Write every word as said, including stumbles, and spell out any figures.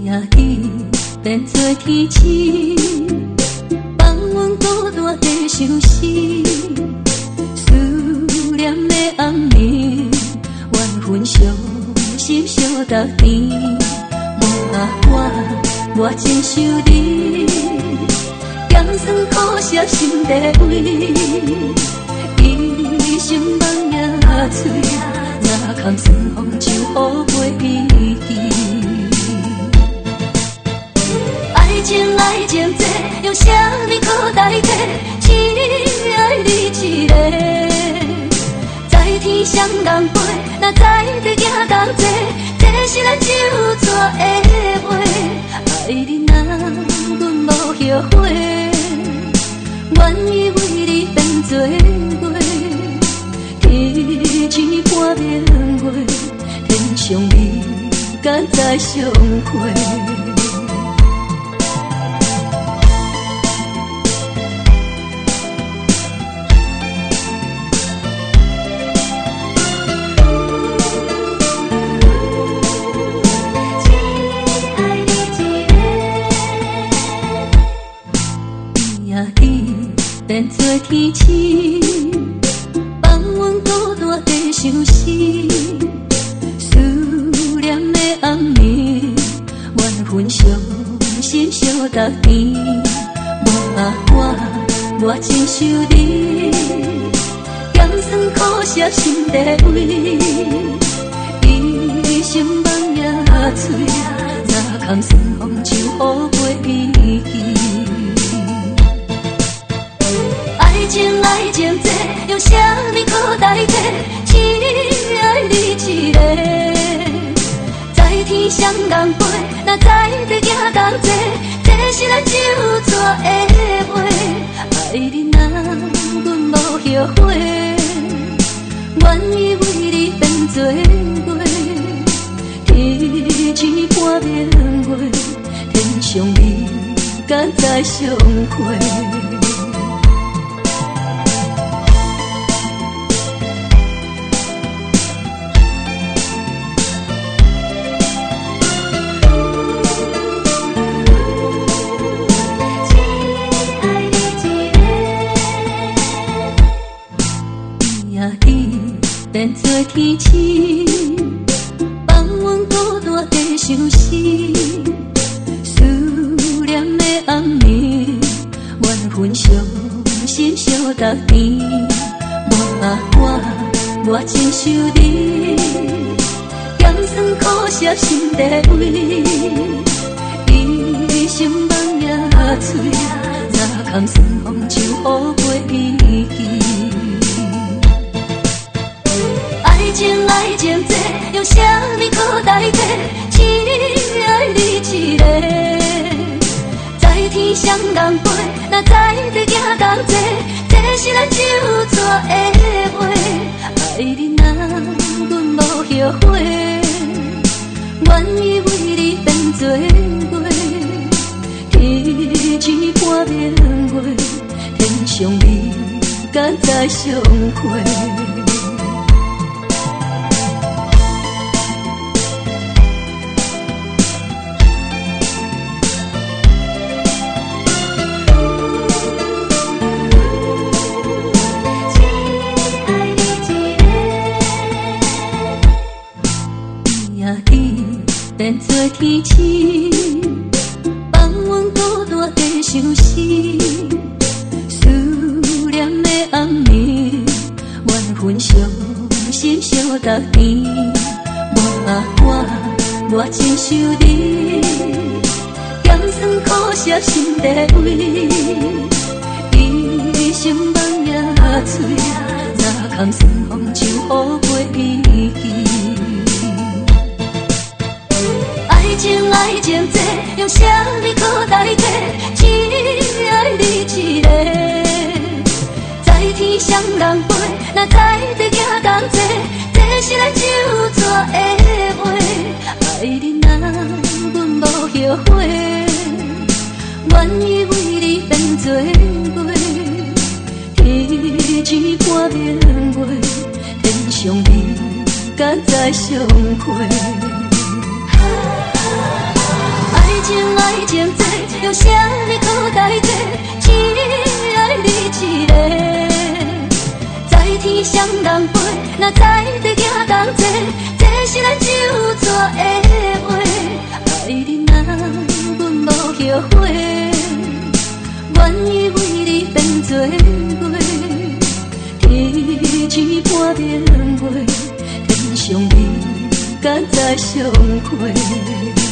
也已变做天星，放阮孤单地相思。思念的暗暝，缘分相心相搭甜。无啊我，我真想你，咸酸苦涩心底味。一生梦也醉，若堪酸风就好袂记。爱情爱情这用啥物可代替？只爱你一个，在天上人飞，若在地行同齐，这是咱手纸的话。爱你若阮无后悔，愿意为你变做月。天星半明月，天上你敢再相会？变做天星，放阮孤单地相思。思念的暗暝，缘分相心相搭甜。无啊我，我真想你，咸酸苦涩心底味。一生梦也醉，若堪酸风就好袂记。爱情爱情这用啥物可代替？只爱你一个，在天上人飞，若在地行同齐，这是咱手纸的话。爱你若阮无后悔，愿意为你变做月。天星半明月，天上你敢再相会？变做天星，放阮孤单地相思。思念的暗暝，缘分相心相搭甜。无啊我，我真想你，咸酸苦涩心底味。一生梦也醉，若堪酸风就好袂记。爱情爱情这用啥物可代替？只爱你一个，在天上人飞，若在地行同齐，这是咱手纸的话。爱你若阮无后悔，愿意为你变做月。天星半明月，天上你敢再相会？变做天星，放阮孤单地相思。思念的暗暝，缘分相心相搭甜。无啊我，我真想你，咸酸苦涩心底味。一生梦也醉，若堪酸风就好袂记。爱情爱情这用啥物可代替？只爱你一个，在天上人飞，若在地行同齐，这是咱手纸的话。爱你若阮无后悔，愿意为你变做月。天星半明月，天上你敢再相会？爱着啥物可代替，只爱你一个。在天上人飞，若在地行同齐，这是咱就绝的话。爱你若阮无后悔，愿意为你变做月，天星伴明月，天上你敢再相会。